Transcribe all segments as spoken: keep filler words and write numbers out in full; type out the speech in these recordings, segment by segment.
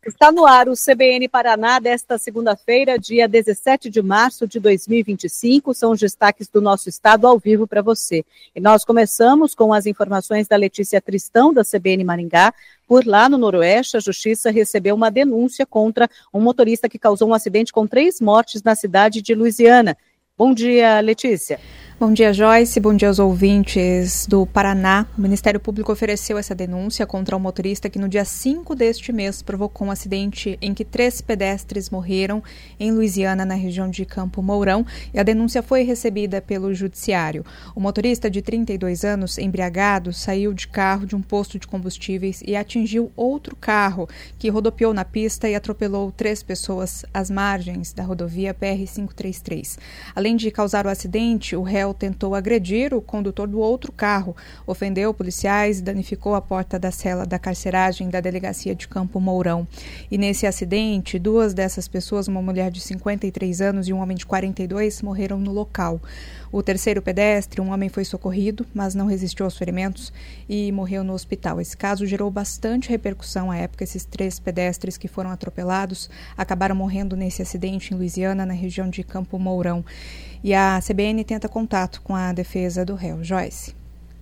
Está no ar o C B N Paraná desta segunda-feira, dia dezessete de março de dois mil e vinte e cinco. São os destaques do nosso estado ao vivo para você. E nós começamos com as informações da Letícia Tristão, da C B N Maringá. Por lá, no Noroeste, a Justiça recebeu uma denúncia contra um motorista que causou um acidente com três mortes na cidade de Luisiana. Bom dia, Letícia. Bom dia, Joyce. Bom dia aos ouvintes do Paraná. O Ministério Público ofereceu essa denúncia contra um motorista que no dia cinco deste mês provocou um acidente em que três pedestres morreram em Luisiana, na região de Campo Mourão, e a denúncia foi recebida pelo Judiciário. O motorista de trinta e dois anos, embriagado, saiu de carro de um posto de combustíveis e atingiu outro carro que rodopiou na pista e atropelou três pessoas às margens da rodovia P R quinhentos e trinta e três. Além de causar o acidente, o réu tentou agredir o condutor do outro carro, ofendeu policiais e danificou a porta da cela da carceragem da delegacia de Campo Mourão. E nesse acidente, duas dessas pessoas, uma mulher de cinquenta e três anos e um homem de quarenta e dois, morreram no local. O terceiro pedestre, um homem, foi socorrido, mas não resistiu aos ferimentos e morreu no hospital. Esse caso gerou bastante repercussão à época. Esses três pedestres que foram atropelados acabaram morrendo nesse acidente em Luisiana, na região de Campo Mourão. E a C B N tenta contato com a defesa do réu. Joyce.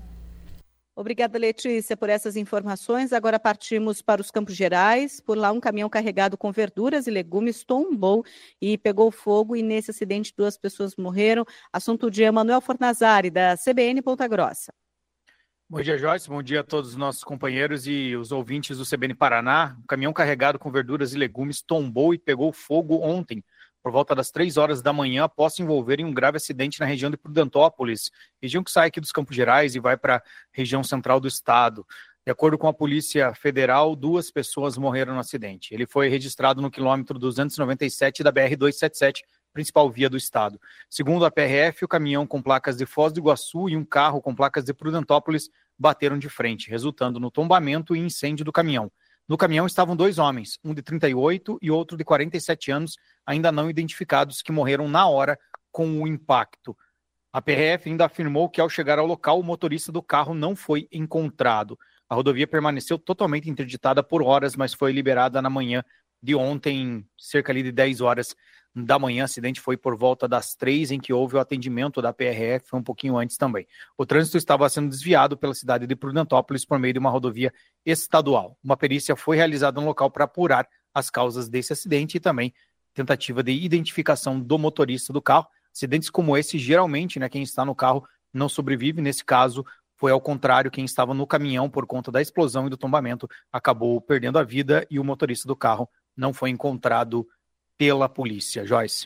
Obrigada, Letícia, por essas informações. Agora partimos para os Campos Gerais. Por lá, um caminhão carregado com verduras e legumes tombou e pegou fogo, e nesse acidente duas pessoas morreram. Assunto de Emanuel Fornazari, da C B N Ponta Grossa. Bom dia, Joyce. Bom dia a todos os nossos companheiros e os ouvintes do C B N Paraná. Um caminhão carregado com verduras e legumes tombou e pegou fogo ontem, por volta das três horas da manhã, após se envolver em um grave acidente na região de Prudentópolis, região que sai aqui dos Campos Gerais e vai para a região central do estado. De acordo com a Polícia Federal, duas pessoas morreram no acidente. Ele foi registrado no quilômetro duzentos e noventa e sete da B R duzentos e setenta e sete, principal via do estado. Segundo a P R F, o caminhão com placas de Foz do Iguaçu e um carro com placas de Prudentópolis bateram de frente, resultando no tombamento e incêndio do caminhão. No caminhão estavam dois homens, um de trinta e oito e outro de quarenta e sete anos, ainda não identificados, que morreram na hora com o impacto. A P R F ainda afirmou que, ao chegar ao local, o motorista do carro não foi encontrado. A rodovia permaneceu totalmente interditada por horas, mas foi liberada na manhã de ontem, cerca ali de dez horas da manhã. O acidente foi por volta das três, em que houve o atendimento da P R F, um pouquinho antes também. O trânsito estava sendo desviado pela cidade de Prudentópolis por meio de uma rodovia estadual. Uma perícia foi realizada no local para apurar as causas desse acidente e também tentativa de identificação do motorista do carro. Acidentes como esse, geralmente, né, quem está no carro não sobrevive. Nesse caso, foi ao contrário, quem estava no caminhão, por conta da explosão e do tombamento, acabou perdendo a vida, e o motorista do carro não foi encontrado pela polícia. Joyce.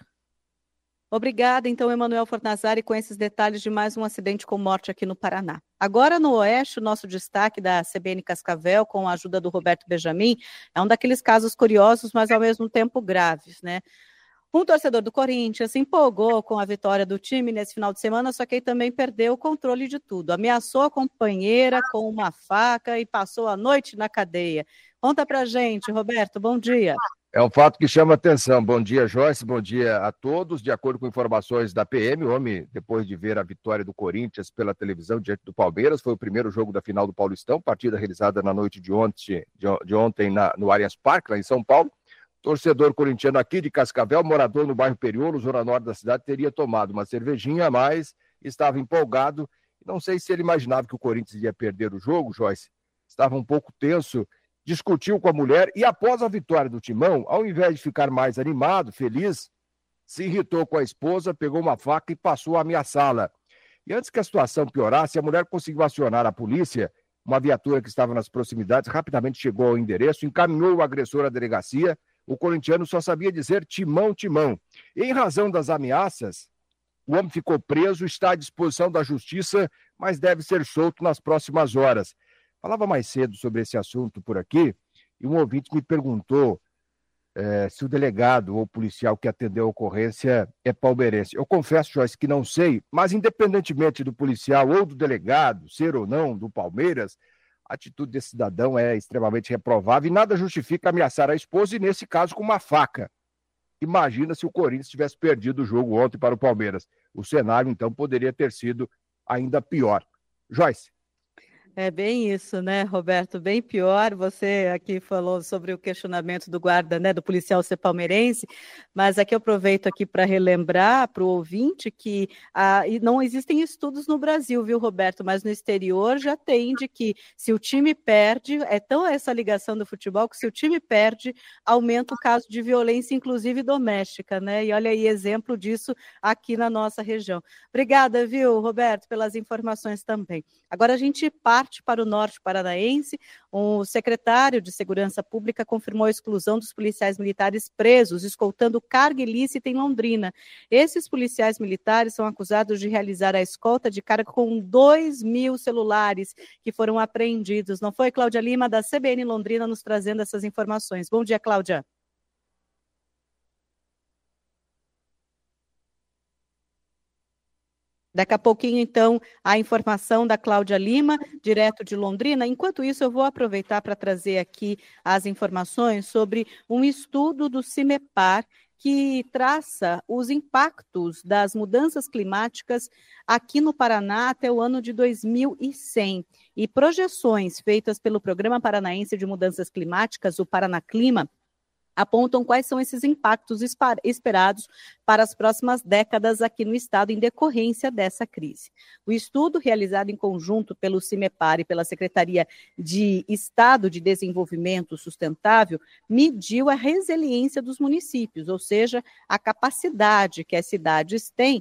Obrigada, então, Emanuel Fornazari, com esses detalhes de mais um acidente com morte aqui no Paraná. Agora, no Oeste, o nosso destaque da C B N Cascavel, com a ajuda do Roberto Benjamin, é um daqueles casos curiosos, mas ao mesmo tempo graves, né? Um torcedor do Corinthians se empolgou com a vitória do time nesse final de semana, só que ele também perdeu o controle de tudo. Ameaçou a companheira com uma faca e passou a noite na cadeia. Conta pra gente, Roberto, bom dia. É um fato que chama atenção. Bom dia, Joyce, bom dia a todos. De acordo com informações da P M, o homem, depois de ver a vitória do Corinthians pela televisão diante do Palmeiras, foi o primeiro jogo da final do Paulistão, partida realizada na noite de ontem, de, de ontem na, no Allianz Parque, lá em São Paulo. Torcedor corintiano aqui de Cascavel, morador no bairro Periolo, zona norte da cidade, teria tomado uma cervejinha, mas estava empolgado. Não sei se ele imaginava que o Corinthians ia perder o jogo, Joyce. Estava um pouco tenso, discutiu com a mulher e, após a vitória do Timão, ao invés de ficar mais animado, feliz, se irritou com a esposa, pegou uma faca e passou a ameaçá-la. E antes que a situação piorasse, a mulher conseguiu acionar a polícia. Uma viatura que estava nas proximidades rapidamente chegou ao endereço, encaminhou o agressor à delegacia. O corintiano só sabia dizer Timão, Timão. E, em razão das ameaças, o homem ficou preso, está à disposição da justiça, mas deve ser solto nas próximas horas. Falava mais cedo sobre esse assunto por aqui, e um ouvinte me perguntou é, se o delegado ou o policial que atendeu a ocorrência é palmeirense. Eu confesso, Joyce, que não sei, mas independentemente do policial ou do delegado, ser ou não do Palmeiras, a atitude desse cidadão é extremamente reprovável e nada justifica ameaçar a esposa, e nesse caso com uma faca. Imagina se o Corinthians tivesse perdido o jogo ontem para o Palmeiras. O cenário, então, poderia ter sido ainda pior. Joyce. É bem isso, né, Roberto? Bem pior. Você aqui falou sobre o questionamento do guarda, né, do policial ser palmeirense, mas aqui eu aproveito aqui para relembrar para o ouvinte que ah, e não existem estudos no Brasil, viu, Roberto? Mas no exterior já tem de que se o time perde, é tão essa ligação do futebol que se o time perde, aumenta o caso de violência, inclusive doméstica, né? E olha aí exemplo disso aqui na nossa região. Obrigada, viu, Roberto, pelas informações também. Agora a gente parte para o norte paranaense. O secretário de Segurança Pública confirmou a exclusão dos policiais militares presos, escoltando carga ilícita em Londrina. Esses policiais militares são acusados de realizar a escolta de carga com dois mil celulares que foram apreendidos. Não foi, Cláudia Lima, da C B N Londrina, nos trazendo essas informações. Bom dia, Cláudia. Daqui a pouquinho, então, a informação da Cláudia Lima, direto de Londrina. Enquanto isso, eu vou aproveitar para trazer aqui as informações sobre um estudo do CIMEPAR que traça os impactos das mudanças climáticas aqui no Paraná até o ano de dois mil e cem. E projeções feitas pelo Programa Paranaense de Mudanças Climáticas, o Paranaclima, apontam quais são esses impactos esperados para as próximas décadas aqui no estado em decorrência dessa crise. O estudo, realizado em conjunto pelo CIMEPAR e pela Secretaria de Estado de Desenvolvimento Sustentável, mediu a resiliência dos municípios, ou seja, a capacidade que as cidades têm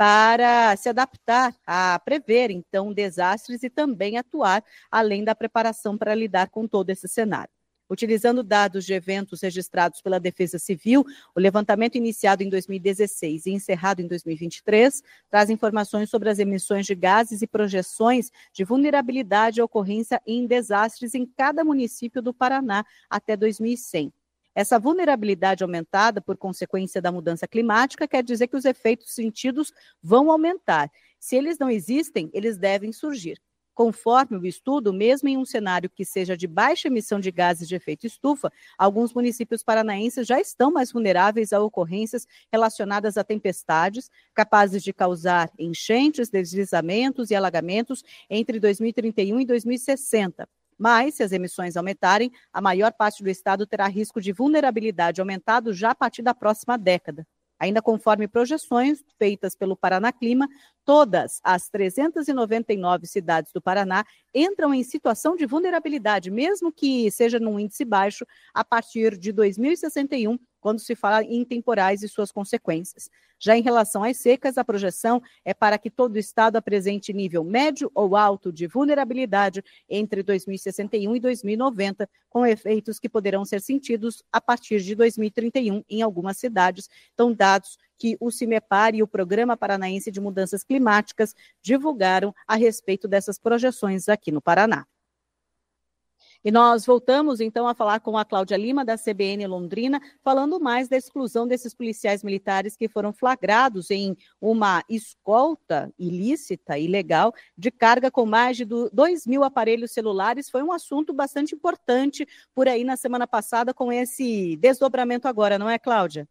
para se adaptar a prever, então, desastres e também atuar além da preparação para lidar com todo esse cenário. Utilizando dados de eventos registrados pela Defesa Civil, o levantamento iniciado em dois mil e dezesseis e encerrado em dois mil e vinte e três traz informações sobre as emissões de gases e projeções de vulnerabilidade e ocorrência em desastres em cada município do Paraná até dois mil e cem. Essa vulnerabilidade aumentada por consequência da mudança climática quer dizer que os efeitos sentidos vão aumentar. Se eles não existem, eles devem surgir. Conforme o estudo, mesmo em um cenário que seja de baixa emissão de gases de efeito estufa, alguns municípios paranaenses já estão mais vulneráveis a ocorrências relacionadas a tempestades, capazes de causar enchentes, deslizamentos e alagamentos entre dois mil e trinta e um e dois mil e sessenta. Mas, se as emissões aumentarem, a maior parte do estado terá risco de vulnerabilidade aumentado já a partir da próxima década. Ainda conforme projeções feitas pelo Paranaclima, todas as trezentas e noventa e nove cidades do Paraná entram em situação de vulnerabilidade, mesmo que seja num índice baixo, a partir de dois mil e sessenta e um, quando se fala em temporais e suas consequências. Já em relação às secas, a projeção é para que todo o estado apresente nível médio ou alto de vulnerabilidade entre dois mil e sessenta e um e dois mil e noventa, com efeitos que poderão ser sentidos a partir de dois mil e trinta e um em algumas cidades. Então, dados que o CIMEPAR e o Programa Paranaense de Mudanças Climáticas divulgaram a respeito dessas projeções aqui no Paraná. E nós voltamos, então, a falar com a Cláudia Lima, da C B N Londrina, falando mais da exclusão desses policiais militares que foram flagrados em uma escolta ilícita, ilegal, de carga com mais de dois mil aparelhos celulares. Foi um assunto bastante importante por aí na semana passada, com esse desdobramento agora, não é, Cláudia?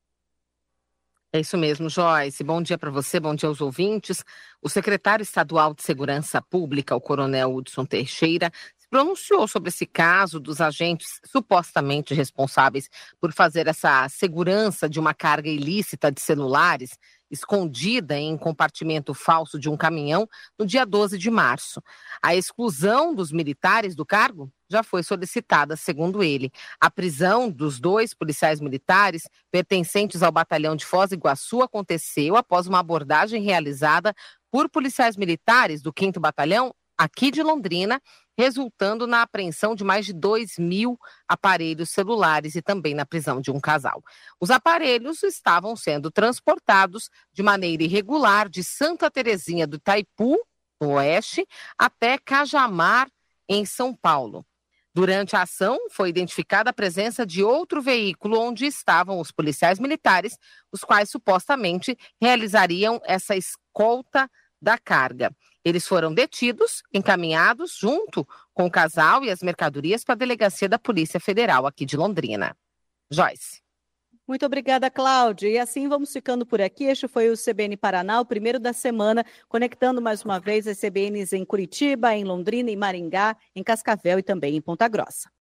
É isso mesmo, Joyce. Bom dia para você, bom dia aos ouvintes. O secretário estadual de Segurança Pública, o coronel Hudson Teixeira, se pronunciou sobre esse caso dos agentes supostamente responsáveis por fazer essa segurança de uma carga ilícita de celulares escondida em compartimento falso de um caminhão no dia doze de março. A exclusão dos militares do cargo já foi solicitada, segundo ele. A prisão dos dois policiais militares pertencentes ao batalhão de Foz do Iguaçu aconteceu após uma abordagem realizada por policiais militares do quinto Batalhão aqui de Londrina, resultando na apreensão de mais de dois mil aparelhos celulares e também na prisão de um casal. Os aparelhos estavam sendo transportados de maneira irregular de Santa Terezinha do Itaipu, no oeste, até Cajamar, em São Paulo. Durante a ação, foi identificada a presença de outro veículo onde estavam os policiais militares, os quais supostamente realizariam essa escolta da carga. Eles foram detidos, encaminhados junto com o casal e as mercadorias para a delegacia da Polícia Federal aqui de Londrina. Joyce. Muito obrigada, Cláudia. E assim vamos ficando por aqui. Este foi o C B N Paraná, o primeiro da semana, conectando mais uma vez as C B Ns em Curitiba, em Londrina, em Maringá, em Cascavel e também em Ponta Grossa.